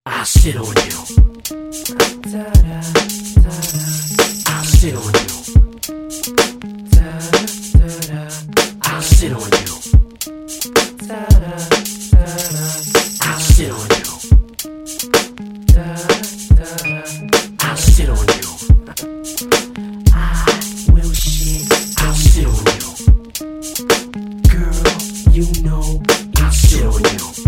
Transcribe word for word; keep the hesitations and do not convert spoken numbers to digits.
I'll sit on you. I'll sit on you. I'll sit on you. I'll sit on you. I'll sit on you. I will shit. I'll sit on you. Girl, you know I'll sit on you.